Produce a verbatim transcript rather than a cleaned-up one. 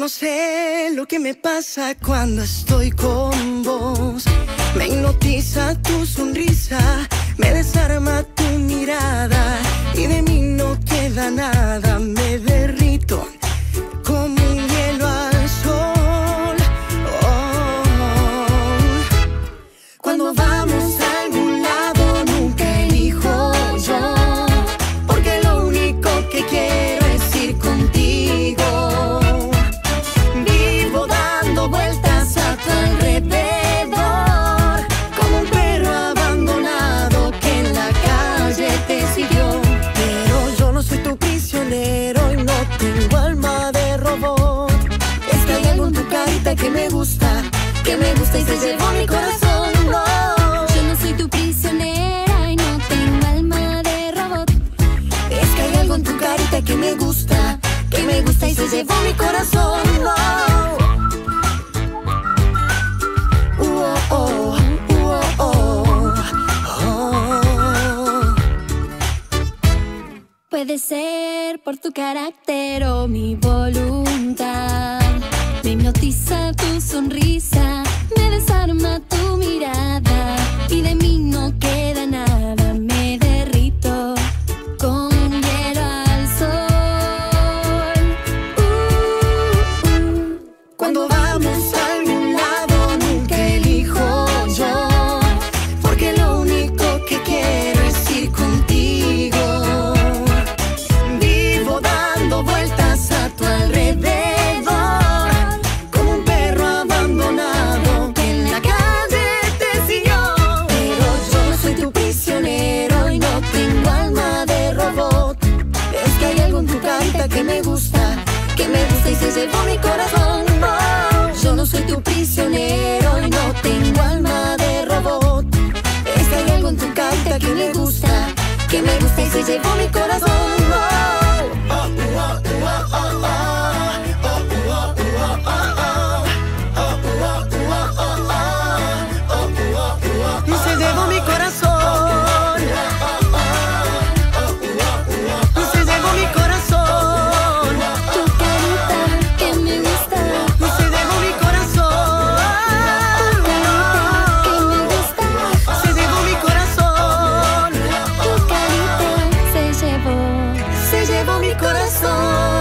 no sé lo que me pasa cuando estoy con vos. Me hipnotiza tu sonrisa, me desarma tu mirada y de mí no queda nada. Me derrito como un hielo al sol. Oh. Cuando vamos a algún lado nunca elijo yo, porque lo único que quiero es ir contigo. Vivo dando vueltas a tu alrededor, como un perro abandonado que en la calle te siguió. Pero yo no soy tu prisionero y no tengo alma de robot. Es que hay algo en tu carita que me gusta, que me gusta y se llevó mi corazón. No. Yo no soy tu prisionera y no tengo alma de robot. Es que hay algo en tu carita que me gusta, que me gusta y se llevó mi corazón. No. Uh, oh, uh, oh, oh. Puede ser por tu carácter o mi voluntad. Me hipnotiza tu sonrisa, me desarma tu mirada y de mí no queda nada. Me derrito con hielo al sol. Uh, uh. Cuando vamos a algún lado nunca elijo yo, porque lo único que quiero es ir contigo. Vivo dando vueltas a tu alrededor, como un perro abandonado que en la calle te siguió. Pero yo no soy tu prisionero y no tengo alma de robot. Es que hay algo en tu carita que me gusta, que me gusta y se llevó mi corazón. No. Yo no soy tu prisionero y no tengo alma de robot. Es que hay algo en tu carita que me gusta, que me gusta y se llevó mi corazón. No. Oh, oh, oh, oh, oh, oh. Se llevó mi corazón. Se llevó mi corazón. Tu carita que me gusta, Se llevó mi corazón. tu carita que me gusta, Se llevó mi corazón. tu carita se llevó. Se llevó mi corazón.